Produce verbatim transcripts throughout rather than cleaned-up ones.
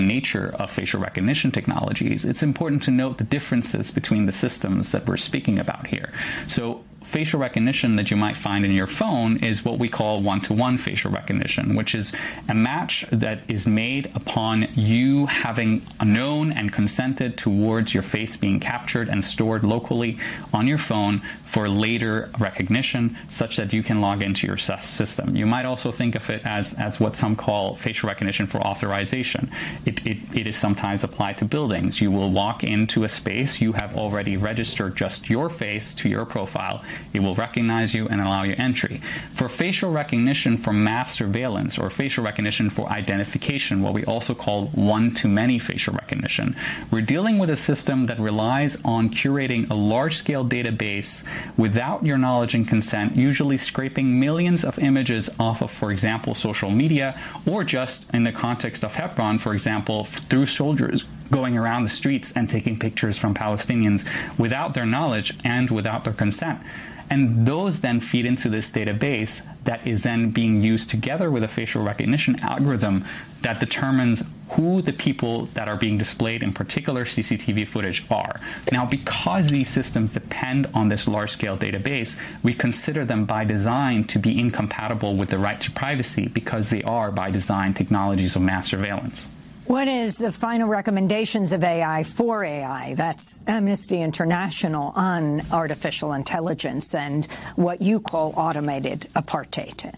nature of facial recognition technologies, it's important to note the differences between the systems that we're speaking about here. So facial recognition that you might find in your phone is what we call one-to-one facial recognition, which is a match that is made upon you having known and consented towards your face being captured and stored locally on your phone for later recognition, such that you can log into your system. You might also think of it as, as what some call facial recognition for authorization. It, it, it is sometimes applied to buildings. You will walk into a space, you have already registered just your face to your profile. It will recognize you and allow you entry. For facial recognition for mass surveillance, or facial recognition for identification, what we also call one-to-many facial recognition, we're dealing with a system that relies on curating a large-scale database without your knowledge and consent, usually scraping millions of images off of, for example, social media, or just in the context of Hebron, for example, through soldiers going around the streets and taking pictures from Palestinians without their knowledge and without their consent. And those then feed into this database that is then being used together with a facial recognition algorithm that determines who the people that are being displayed in particular C C T V footage are. Now, because these systems depend on this large-scale database, we consider them by design to be incompatible with the right to privacy, because they are, by design, technologies of mass surveillance. What is the final recommendations of A I for A I? That's Amnesty International on artificial intelligence and what you call automated apartheid.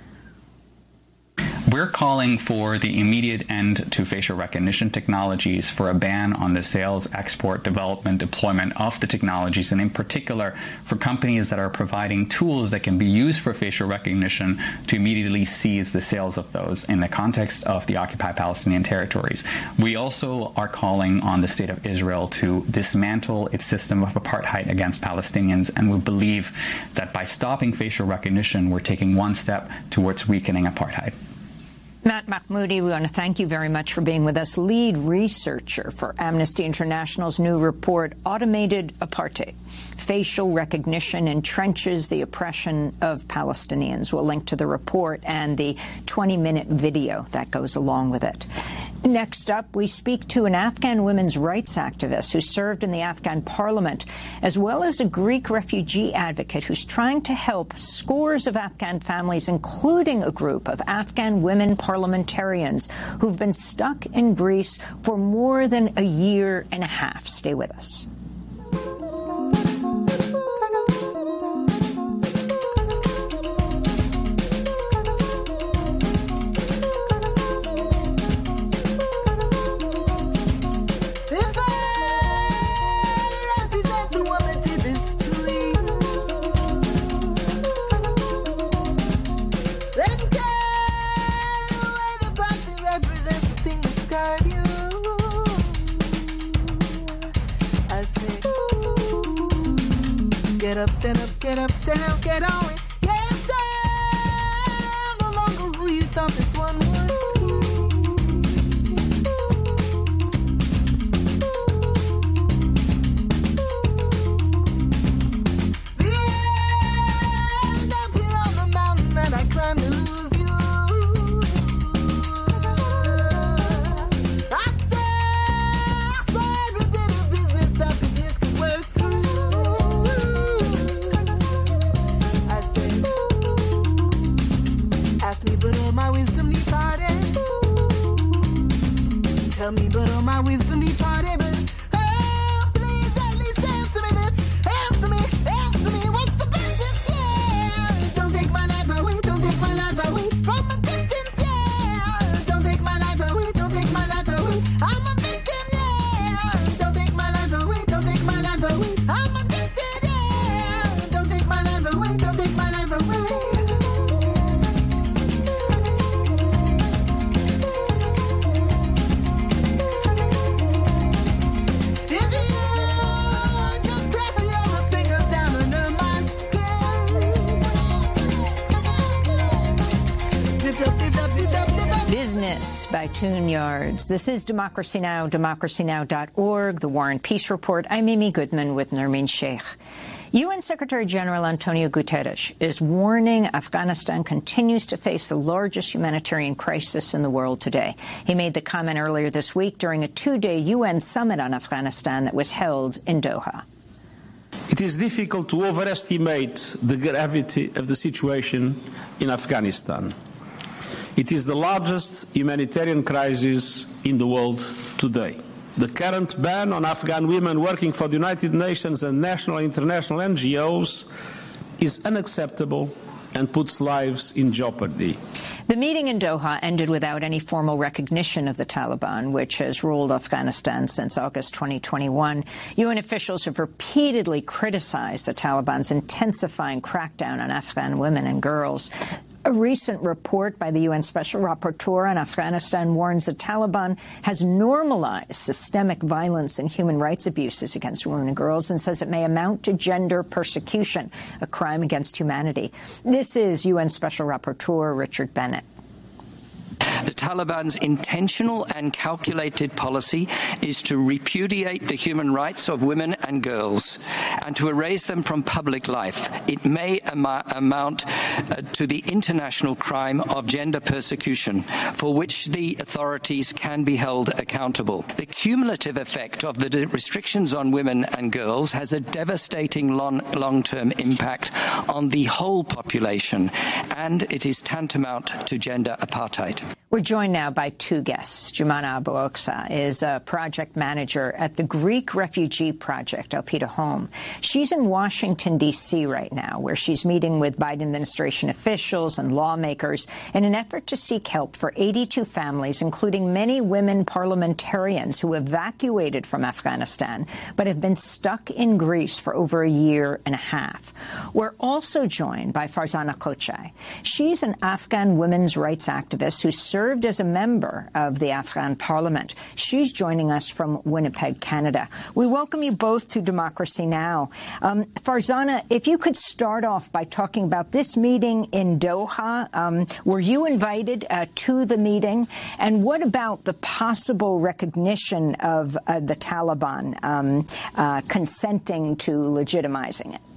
We're calling for the immediate end to facial recognition technologies, for a ban on the sales, export, development, deployment of the technologies, and in particular for companies that are providing tools that can be used for facial recognition to immediately seize the sales of those in the context of the occupied Palestinian territories. We also are calling on the State of Israel to dismantle its system of apartheid against Palestinians, and we believe that by stopping facial recognition, we're taking one step towards weakening apartheid. Matt Mahmoudi, we want to thank you very much for being with us, lead researcher for Amnesty International's new report, Automated Apartheid. Facial recognition entrenches the oppression of Palestinians. We'll link to the report and the twenty-minute video that goes along with it. Next up, we speak to an Afghan women's rights activist who served in the Afghan parliament, as well as a Greek refugee advocate who's trying to help scores of Afghan families, including a group of Afghan women parliamentarians who've been stuck in Greece for more than a year and a half. Stay with us. Get up, stand up, get up, stand up, get on it. Yes, I'm no longer who you thought this one would be. And up here on the mountain that I climbed to lose you. I saw, I saw every bit of business that business could work through. Tell me, but all my wisdom departed. But oh, please at least answer me this. Answer me, answer me. What's the business? Yeah, don't take my life away. Don't take my life away from a distance. Yeah, don't take my life away. Don't take my life away. I'm a victim. Yeah, don't take my life away. Don't take my life away. I'm addicted. Yeah, don't take my life away. Don't take my life away. by Tune Yards. This is Democracy Now!, democracy now dot org, the War and Peace Report. I'm Amy Goodman with Nermeen Sheikh. U N Secretary General Antonio Guterres is warning Afghanistan continues to face the largest humanitarian crisis in the world today. He made the comment earlier this week during a two-day U N summit on Afghanistan that was held in Doha. It is difficult to overestimate the gravity of the situation in Afghanistan. It is the largest humanitarian crisis in the world today. The current ban on Afghan women working for the United Nations and national and international N G Os is unacceptable and puts lives in jeopardy. The meeting in Doha ended without any formal recognition of the Taliban, which has ruled Afghanistan since August twenty twenty-one. U N officials have repeatedly criticized the Taliban's intensifying crackdown on Afghan women and girls. A recent report by the U N Special Rapporteur on Afghanistan warns the Taliban has normalized systemic violence and human rights abuses against women and girls and says it may amount to gender persecution, a crime against humanity. This is U N Special Rapporteur Richard Bennett. The Taliban's intentional and calculated policy is to repudiate the human rights of women and girls and to erase them from public life. It may am amount uh, to the international crime of gender persecution, for which the authorities can be held accountable. The cumulative effect of the restrictions on women and girls has a devastating long, long-term impact on the whole population, and it is tantamount to gender apartheid. We're joined now by two guests. Jumana Abu Oksa is a project manager at the Greek Refugee Project, Elpida Home. She's in Washington, D C right now, where she's meeting with Biden administration officials and lawmakers in an effort to seek help for eighty-two families, including many women parliamentarians who evacuated from Afghanistan but have been stuck in Greece for over a year and a half. We're also joined by Farzana Kochai. She's an Afghan women's rights activist who served served as a member of the Afghan parliament. She's joining us from Winnipeg, Canada. We welcome you both to Democracy Now! Um, Farzana, if you could start off by talking about this meeting in Doha. Um, were you invited uh, to the meeting? And what about the possible recognition of uh, the Taliban um, uh, consenting to legitimizing it?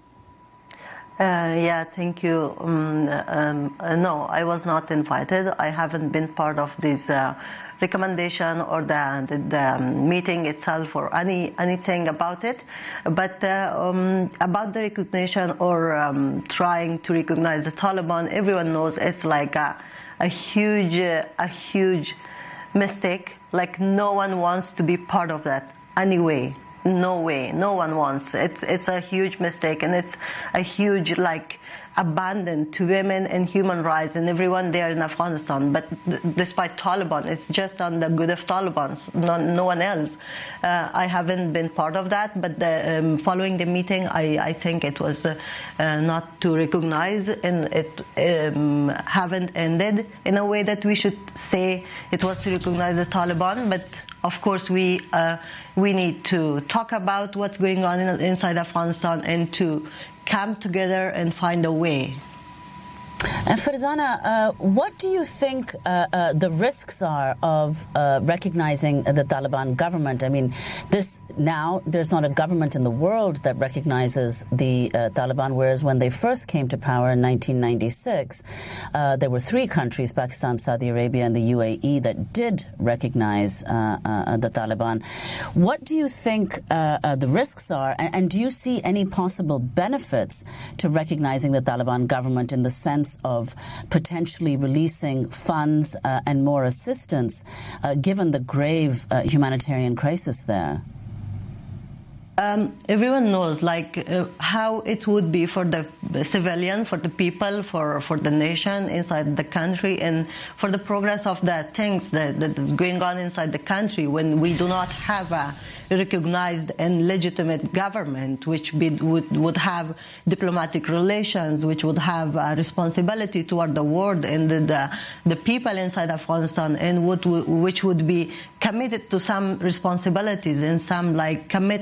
Uh, yeah, thank you. Um, um, uh, no, I was not invited. I haven't been part of this uh, recommendation or the, the, the meeting itself or any anything about it. But uh, um, about the recognition or um, trying to recognize the Taliban, everyone knows it's like a, a huge, uh, a huge mistake. Like no one wants to be part of that anyway. No way. No one wants. It's it's a huge mistake, and it's a huge like abandon to women and human rights and everyone there in Afghanistan. But th despite Taliban, it's just on the good of Taliban, no, no one else. Uh, I haven't been part of that, but the, um, following the meeting, I, I think it was uh, uh, not to recognize, and it um, haven't ended in a way that we should say it was to recognize the Taliban, but of course, we uh, we need to talk about what's going on in, inside Afghanistan and to come together and find a way. And Farzana, uh, what do you think uh, uh, the risks are of uh, recognizing the Taliban government? I mean, this now there's not a government in the world that recognizes the uh, Taliban, whereas when they first came to power in nineteen ninety-six, uh, there were three countries, Pakistan, Saudi Arabia, and the U A E, that did recognize uh, uh, the Taliban. What do you think uh, uh, the risks are, and, and do you see any possible benefits to recognizing the Taliban government in the sense of potentially releasing funds uh, and more assistance, uh, given the grave uh, humanitarian crisis there? Um, everyone knows, like, uh, how it would be for the civilian, for the people, for, for the nation inside the country, and for the progress of the things that, that is going on inside the country when we do not have a recognized and legitimate government, which be, would, would have diplomatic relations, which would have a responsibility toward the world and the, the, the people inside Afghanistan, and would, which would be committed to some responsibilities and some like commitment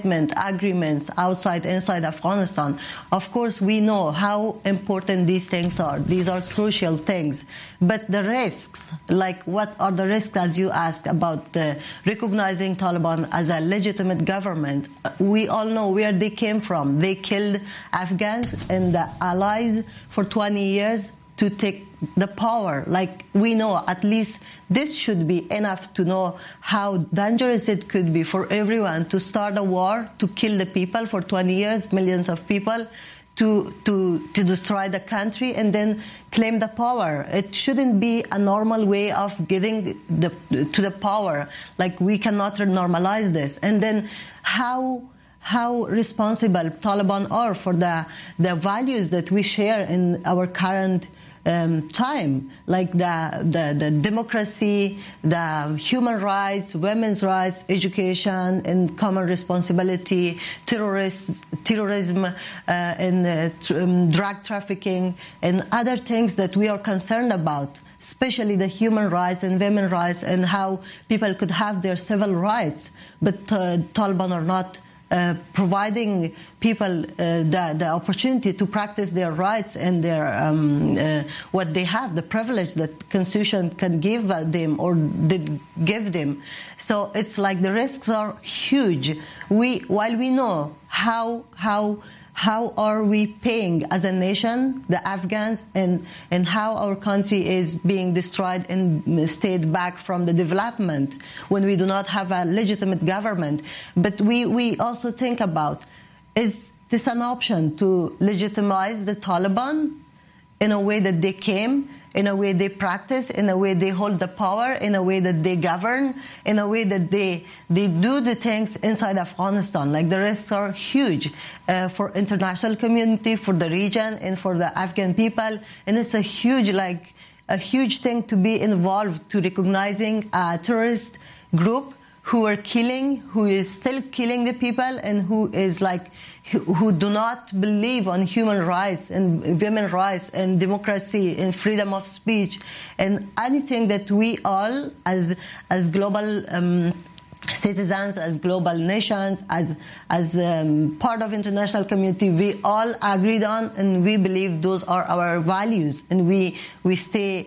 agreements outside, inside Afghanistan. Of course, we know how important these things are. These are crucial things. But the risks, like what are the risks, as you asked, about uh, recognizing Taliban as a legitimate government, we all know where they came from. They killed Afghans and the allies for twenty years to take the power. Like, we know, at least this should be enough to know how dangerous it could be for everyone to start a war, to kill the people for twenty years, millions of people, to to to destroy the country and then claim the power. It shouldn't be a normal way of getting the, to the power. Like, we cannot normalize this. And then how how responsible Taliban are for the the values that we share in our current Um, time, like the, the, the democracy, the human rights, women's rights, education, and common responsibility, terrorists, terrorism, uh, and uh, tr um, drug trafficking, and other things that we are concerned about, especially the human rights and women's rights, and how people could have their civil rights. But uh, Taliban are not Uh, providing people uh, the, the opportunity to practice their rights and their um, uh, what they have, the privilege that Constitution can give them or did give them. So it's like the risks are huge. We, while we know how how how are we paying as a nation, the Afghans, and and how our country is being destroyed and stayed back from the development when we do not have a legitimate government. But we, we also think about, is this an option to legitimize the Taliban in a way that they came, in a way they practice, in a way they hold the power, in a way that they govern, in a way that they they do the things inside Afghanistan. Like, the risks are huge uh, for international community, for the region, and for the Afghan people. And it's a huge, like, a huge thing to be involved to recognizing a terrorist group who are killing, who is still killing the people, and who is like, who do not believe on human rights and women's rights and democracy and freedom of speech and anything that we all, as as global um, citizens, as global nations, as as um, part of international community, we all agreed on, and we believe those are our values, and we we stay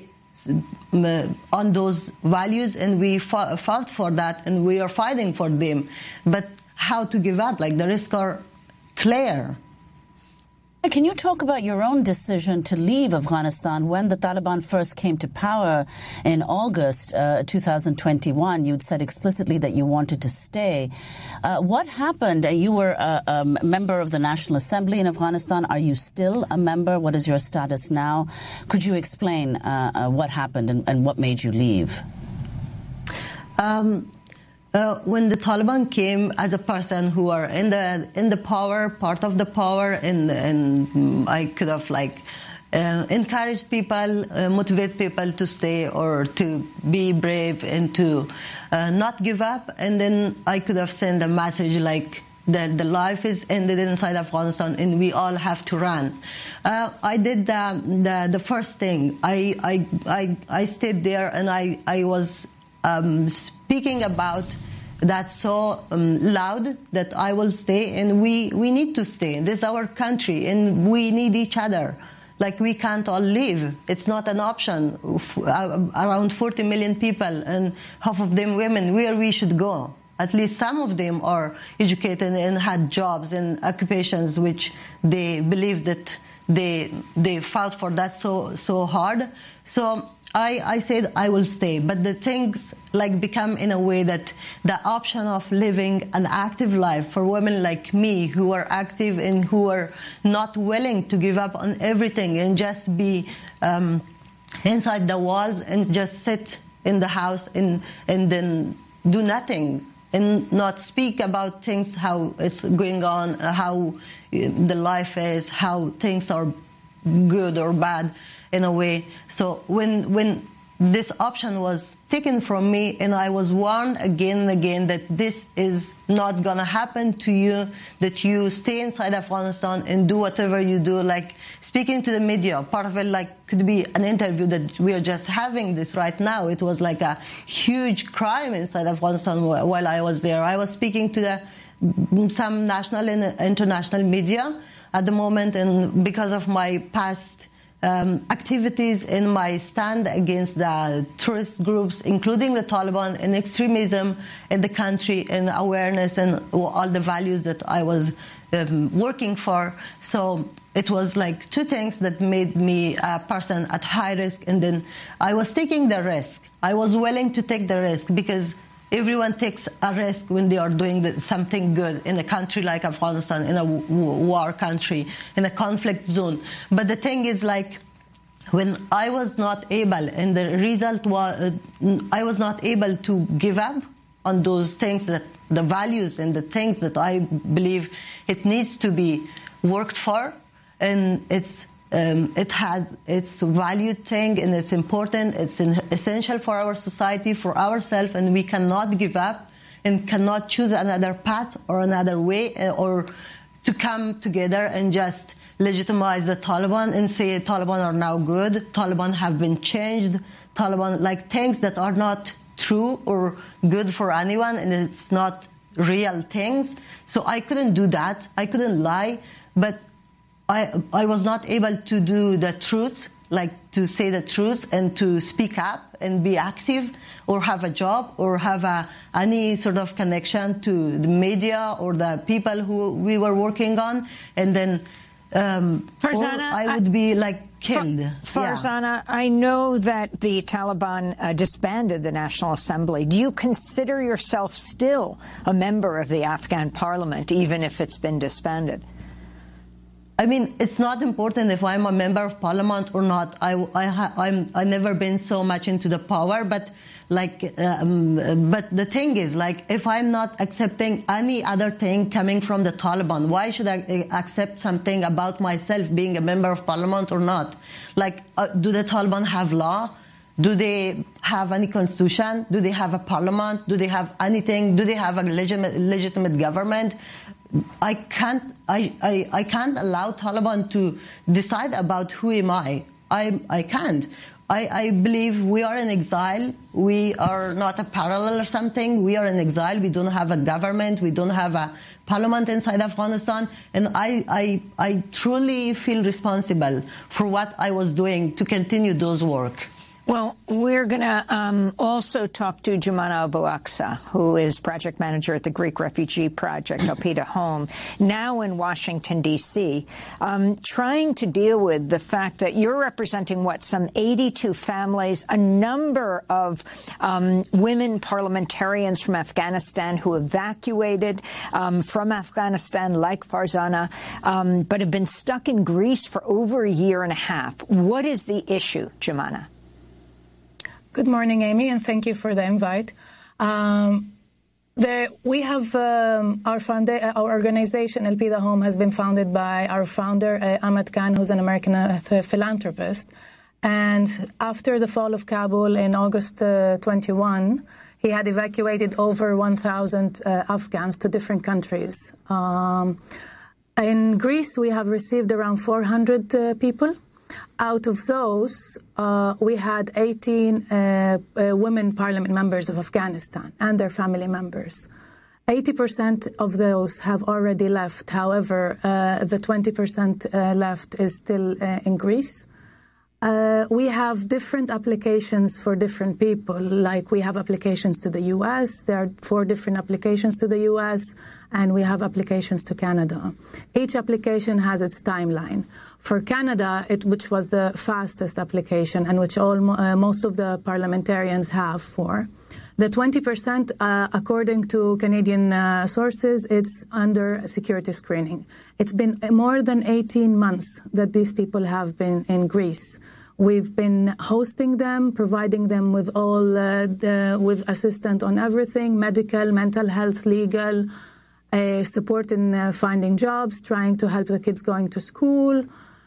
on those values, and we fought for that, and we are fighting for them. But how to give up? Like, the risks are clear. Can you talk about your own decision to leave Afghanistan when the Taliban first came to power in August uh, two thousand twenty-one? You'd said explicitly that you wanted to stay. Uh, what happened? You were a, a member of the National Assembly in Afghanistan. Are you still a member? What is your status now? Could you explain uh, uh, what happened and, and what made you leave? Um, Uh, when the Taliban came, as a person who are in the in the power, part of the power, and and I could have like uh, encouraged people, uh, motivate people to stay or to be brave and to uh, not give up. And then I could have sent a message like that the life is ended inside Afghanistan and we all have to run. Uh, I did the, the the first thing. I I I, I stayed there and I I was. Um, speaking about that so um, loud that I will stay, and we, we need to stay. This is our country, and we need each other. Like, we can't all leave. It's not an option. Uh, around forty million people, and half of them women, where we should go. At least some of them are educated and had jobs and occupations which they believe that they they fought for that so so hard. So I, I said I will stay, but the things like become in a way that the option of living an active life for women like me who are active and who are not willing to give up on everything and just be um, inside the walls and just sit in the house and, and then do nothing and not speak about things, how it's going on, how the life is, how things are good or bad. In a way. So when when this option was taken from me, and I was warned again and again that this is not going to happen to you, that you stay inside Afghanistan and do whatever you do, like speaking to the media. Part of it like could be an interview that we are just having this right now. It was like a huge crime inside Afghanistan while I was there. I was speaking to the some national and international media at the moment, and because of my past um, activities in my stand against the terrorist groups, including the Taliban, and extremism in the country, and awareness and all the values that I was um, working for. So it was like two things that made me a person at high risk, and then I was taking the risk. I was willing to take the risk because everyone takes a risk when they are doing the, something good in a country like Afghanistan, in a war country, in a conflict zone. But the thing is, like, when I was not able, and the result was, uh, I was not able to give up on those things, that the values and the things that I believe it needs to be worked for, and it's Um, it has its valued thing, and it's important, it's in, essential for our society, for ourselves, and we cannot give up and cannot choose another path or another way, uh, or to come together and just legitimize the Taliban and say Taliban are now good, Taliban have been changed, Taliban, like things that are not true or good for anyone, and it's not real things. So I couldn't do that. I couldn't lie, but I, I was not able to do the truth, like to say the truth and to speak up and be active or have a job or have a, any sort of connection to the media or the people who we were working on. And then um, Farzana, or I would be like killed. Farzana, yeah. I know that the Taliban uh, disbanded the National Assembly. Do you consider yourself still a member of the Afghan parliament, even if it's been disbanded? I mean, it's not important if I'm a member of parliament or not. I, I, I'm, I've never been so much into the power, but like, um, but the thing is, like, if I'm not accepting any other thing coming from the Taliban, why should I accept something about myself being a member of parliament or not? Like, uh, do the Taliban have law? Do they have any constitution? Do they have a parliament? Do they have anything? Do they have a legitimate, legitimate government? I can't, I, I, I can't allow Taliban to decide about who am I. I, I can't. I, I believe we are in exile. We are not a parallel or something. We are in exile. We don't have a government. We don't have a parliament inside Afghanistan. And I, I, I truly feel responsible for what I was doing to continue those work. Well, we're going to um, also talk to Joumana Abu Aqsa, who is project manager at the Greek refugee project, Alpida Home, now in Washington, D C, um, trying to deal with the fact that you're representing, what, some eighty-two families, a number of um, women parliamentarians from Afghanistan who evacuated um, from Afghanistan, like Farzana, um, but have been stuck in Greece for over a year and a half. What is the issue, Joumana? Good morning, Amy, and thank you for the invite. Um, the, we have um, our, founda- our organization, Alpida Home, has been founded by our founder, uh, Ahmed Khan, who's an American uh, philanthropist. And after the fall of Kabul in August uh, twenty-one, he had evacuated over one thousand uh, Afghans to different countries. Um, in Greece, we have received around four hundred uh, people. Out of those, uh, we had eighteen uh, uh, women parliament members of Afghanistan and their family members. eighty percent of those have already left. However, uh, the twenty percent uh, left is still uh, in Greece. Uh, we have different applications for different people. Like, we have applications to the U S. There are four different applications to the U S, and we have applications to Canada. Each application has its timeline. For Canada, it, which was the fastest application and which all, uh, most of the parliamentarians have for, the twenty percent, uh, according to Canadian uh, sources, it's under security screening. It's been more than eighteen months that these people have been in Greece. We've been hosting them, providing them with all, uh, the, with assistance on everything, medical, mental health, legal, uh, support in uh, finding jobs, trying to help the kids going to school,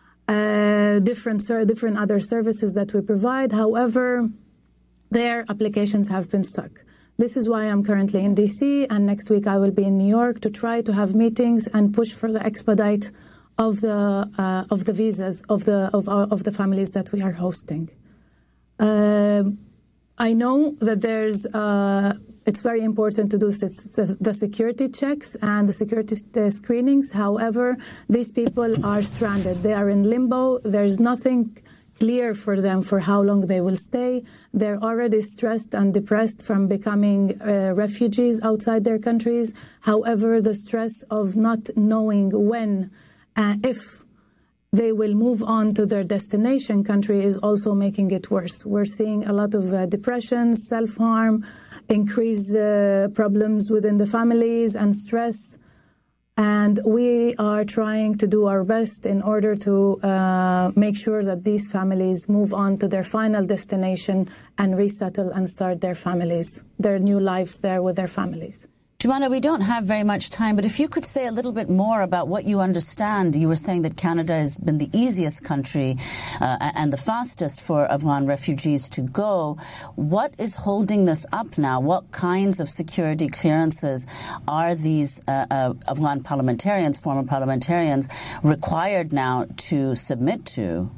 uh, different, different other services that we provide. However, their applications have been stuck. This is why I'm currently in D C, and next week I will be in New York to try to have meetings and push for the expedite of the uh, of the visas of the of our, of the families that we are hosting. Uh, I know that there's uh, it's very important to do the, the security checks and the security screenings. However, these people are stranded. They are in limbo. There's nothing clear for them for how long they will stay. They're already stressed and depressed from becoming uh, refugees outside their countries. However, the stress of not knowing when, uh, if they will move on to their destination country is also making it worse. We're seeing a lot of uh, depression, self-harm, increased uh, problems within the families and stress. And we are trying to do our best in order to uh, make sure that these families move on to their final destination and resettle and start their families, their new lives there with their families. Jumana, we don't have very much time, but if you could say a little bit more about what you understand. You were saying that Canada has been the easiest country uh, and the fastest for Afghan refugees to go. What is holding this up now? What kinds of security clearances are these uh, uh, Afghan parliamentarians, former parliamentarians, required now to submit to?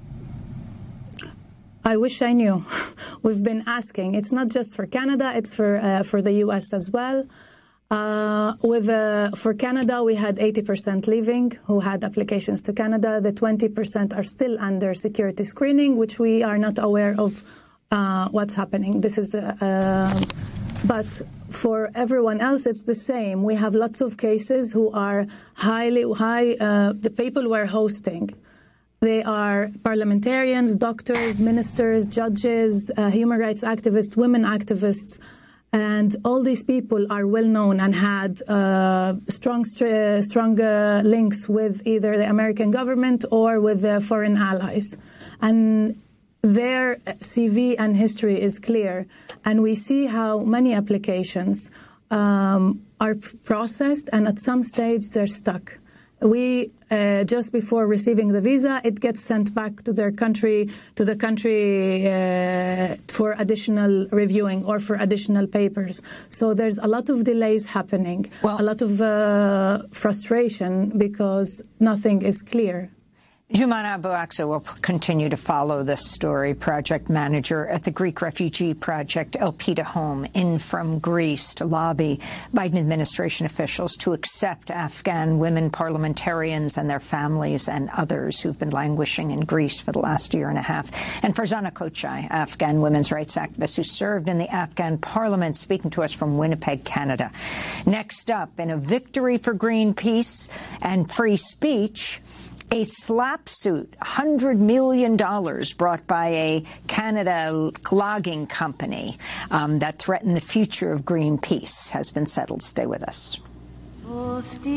I wish I knew. We've been asking. It's not just for Canada, it's for, uh, for the U S as well. Uh, with uh, for Canada, we had eighty percent leaving who had applications to Canada. The twenty percent are still under security screening, which we are not aware of uh, what's happening. This is, uh, uh, but for everyone else, it's the same. We have lots of cases who are highly high. Uh, the people we're hosting, they are parliamentarians, doctors, ministers, judges, uh, human rights activists, women activists. And all these people are well known and had uh, strong, st- strong uh, links with either the American government or with the foreign allies. And their C V and history is clear. And we see how many applications um, are processed, and at some stage they're stuck. We, uh, just before receiving the visa, it gets sent back to their country, to the country uh, for additional reviewing or for additional papers. So there's a lot of delays happening, well, a lot of uh, frustration because nothing is clear. Jumana Abu Aqsa will continue to follow this story. Project manager at the Greek refugee project Elpida Home, in from Greece to lobby Biden administration officials to accept Afghan women parliamentarians and their families and others who've been languishing in Greece for the last year and a half. And Farzana Kochai, Afghan women's rights activist who served in the Afghan parliament, speaking to us from Winnipeg, Canada. Next up, in a victory for Greenpeace and free speech, a slap suit, one hundred million dollars, brought by a Canada logging company um, that threatened the future of Greenpeace, has been settled. Stay with us. For steel,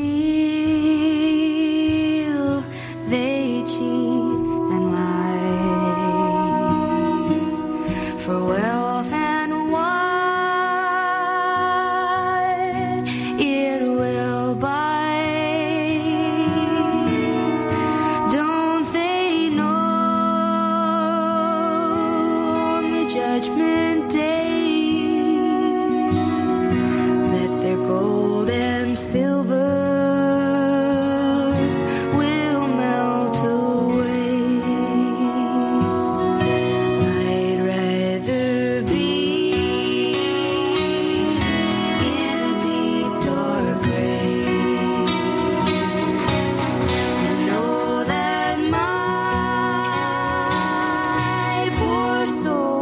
they cheat and lie. For wealth and wine, it will buy. Judgment Day, let their gold and silver will melt away. I'd rather be in a deep dark grave and know that my poor soul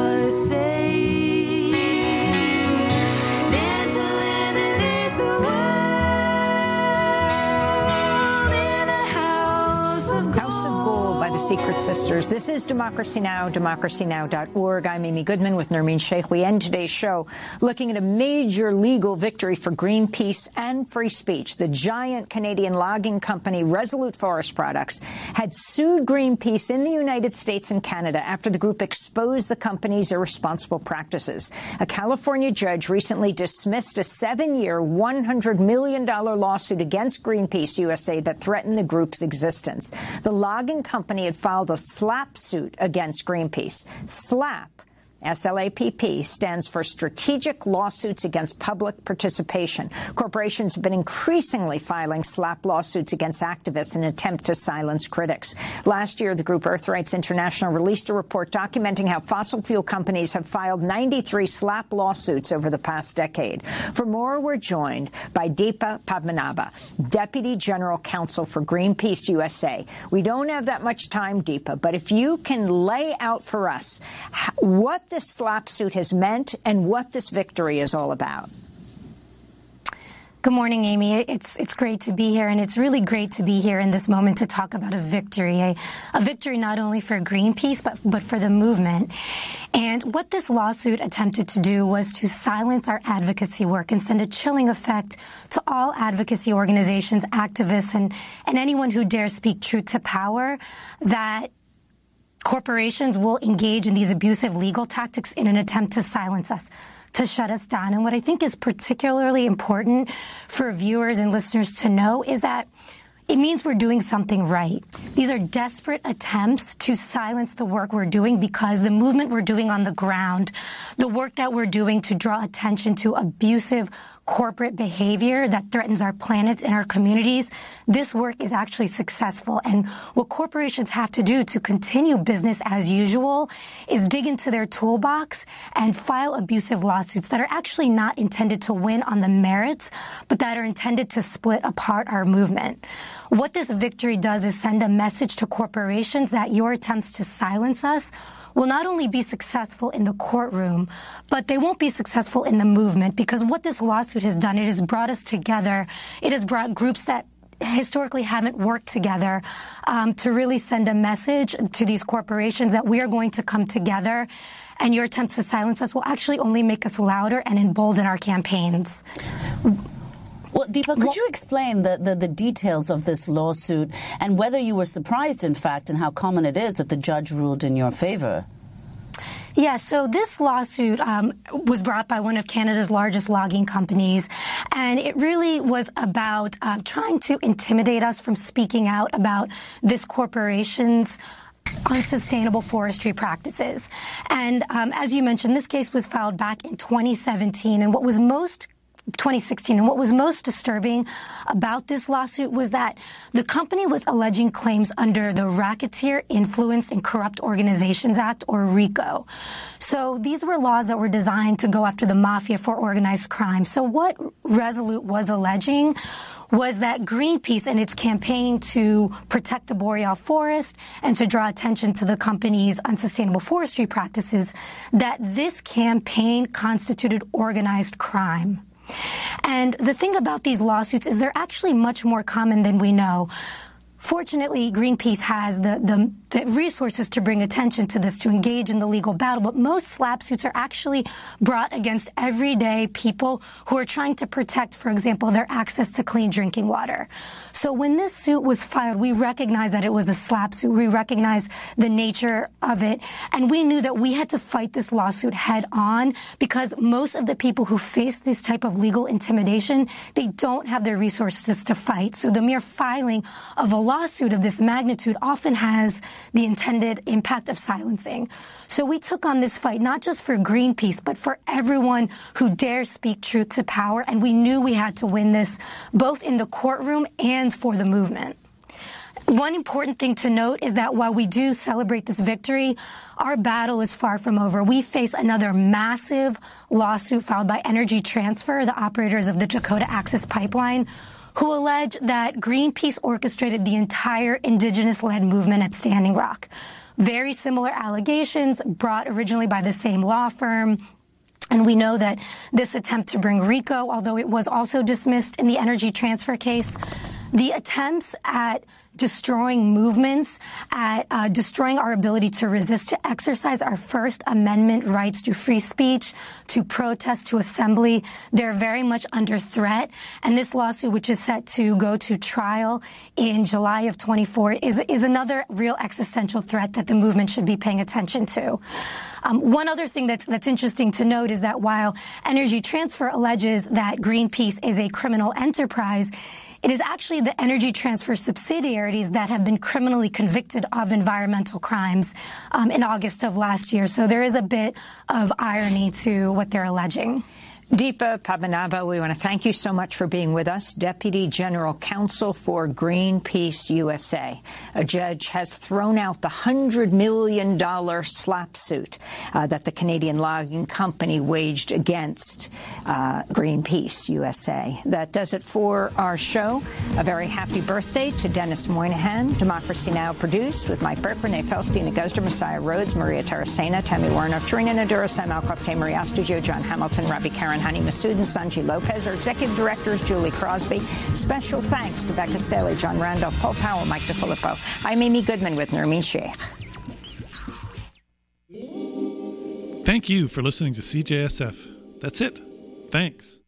Secret Sisters. This is Democracy Now!, democracy now dot org. I'm Amy Goodman with Nermeen Sheikh. We end today's show looking at a major legal victory for Greenpeace and free speech. The giant Canadian logging company Resolute Forest Products had sued Greenpeace in the United States and Canada after the group exposed the company's irresponsible practices. A California judge recently dismissed a seven-year, one hundred million dollars lawsuit against Greenpeace U S A that threatened the group's existence. The logging company had filed a SLAP suit against Greenpeace. SLAP S L A P P stands for Strategic Lawsuits Against Public Participation. Corporations have been increasingly filing SLAPP lawsuits against activists in an attempt to silence critics. Last year, the group Earthrights International released a report documenting how fossil fuel companies have filed ninety-three SLAPP lawsuits over the past decade. For more, we're joined by Deepa Padmanabha, Deputy General Counsel for Greenpeace U S A. We don't have that much time, Deepa, but if you can lay out for us what this SLAPP suit has meant and what this victory is all about. Good morning, Amy. It's it's great to be here, and it's really great to be here in this moment to talk about a victory, a, a victory not only for Greenpeace, but, but for the movement. And what this lawsuit attempted to do was to silence our advocacy work and send a chilling effect to all advocacy organizations, activists, and, and anyone who dares speak truth to power, that corporations will engage in these abusive legal tactics in an attempt to silence us, to shut us down. And what I think is particularly important for viewers and listeners to know is that it means we're doing something right. These are desperate attempts to silence the work we're doing because the movement we're doing on the ground, the work that we're doing to draw attention to abusive corporate behavior that threatens our planet and our communities, this work is actually successful. And what corporations have to do to continue business as usual is dig into their toolbox and file abusive lawsuits that are actually not intended to win on the merits, but that are intended to split apart our movement. What this victory does is send a message to corporations that your attempts to silence us will not only be successful in the courtroom, but they won't be successful in the movement, because what this lawsuit has done, it has brought us together. It has brought groups that historically haven't worked together um, to really send a message to these corporations that we are going to come together, and your attempts to silence us will actually only make us louder and embolden our campaigns. Well, Deepa, could you explain the, the, the details of this lawsuit and whether you were surprised, in fact, and how common it is that the judge ruled in your favor? Yeah, so this lawsuit um, was brought by one of Canada's largest logging companies, and it really was about uh, trying to intimidate us from speaking out about this corporation's unsustainable forestry practices. And um, as you mentioned, this case was filed back in twenty seventeen, and what was most twenty sixteen. And what was most disturbing about this lawsuit was that the company was alleging claims under the Racketeer Influenced and Corrupt Organizations Act, or RICO. So these were laws that were designed to go after the mafia for organized crime. So what Resolute was alleging was that Greenpeace, in its campaign to protect the boreal forest and to draw attention to the company's unsustainable forestry practices, that this campaign constituted organized crime. And the thing about these lawsuits is they're actually much more common than we know. Fortunately, Greenpeace has the, the, the resources to bring attention to this, to engage in the legal battle, but most SLAPP suits are actually brought against everyday people who are trying to protect, for example, their access to clean drinking water. So when this suit was filed, we recognized that it was a SLAPP suit. We recognized the nature of it, and we knew that we had to fight this lawsuit head on, because most of the people who face this type of legal intimidation, they don't have the resources to fight. So the mere filing of a lawsuit of this magnitude often has the intended impact of silencing. So we took on this fight not just for Greenpeace, but for everyone who dares speak truth to power, and we knew we had to win this both in the courtroom and for the movement. One important thing to note is that while we do celebrate this victory, our battle is far from over. We face another massive lawsuit filed by Energy Transfer, the operators of the Dakota Access Pipeline, who allege that Greenpeace orchestrated the entire indigenous-led movement at Standing Rock. Very similar allegations brought originally by the same law firm. And we know that this attempt to bring RICO, although it was also dismissed in the Energy Transfer case, the attempts at destroying movements, at uh, destroying our ability to resist, to exercise our First Amendment rights to free speech, to protest, to assembly, they're very much under threat. And this lawsuit, which is set to go to trial in July of twenty-four, is, is another real existential threat that the movement should be paying attention to. Um, one other thing that's, that's interesting to note is that while Energy Transfer alleges that Greenpeace is a criminal enterprise, it is actually the Energy Transfer subsidiaries that have been criminally convicted of environmental crimes um, in August of last year. So there is a bit of irony to what they're alleging. Deepa Padmanabhan, we want to thank you so much for being with us, Deputy General Counsel for Greenpeace U S A. A judge has thrown out the one hundred million dollars slap suit uh, that the Canadian logging company waged against uh, Greenpeace U S A. That does it for our show. A very happy birthday to Dennis Moynihan. Democracy Now! Produced with Mike Burke, Renee Felstein, Agosda, Messiah Rhodes, Maria Taracena, Tammy Warner, Tarina Nadura, Sam Alcoff, Maria Studio, John Hamilton, Rabbi Karen, Hani Masood, and Sanji Lopez. Our executive director is Julie Crosby. Special thanks to Becca Staley, John Randolph, Paul Powell, Mike DeFilippo. I'm Amy Goodman with Nermeen Sheikh. Thank you for listening to C J S F. That's it. Thanks.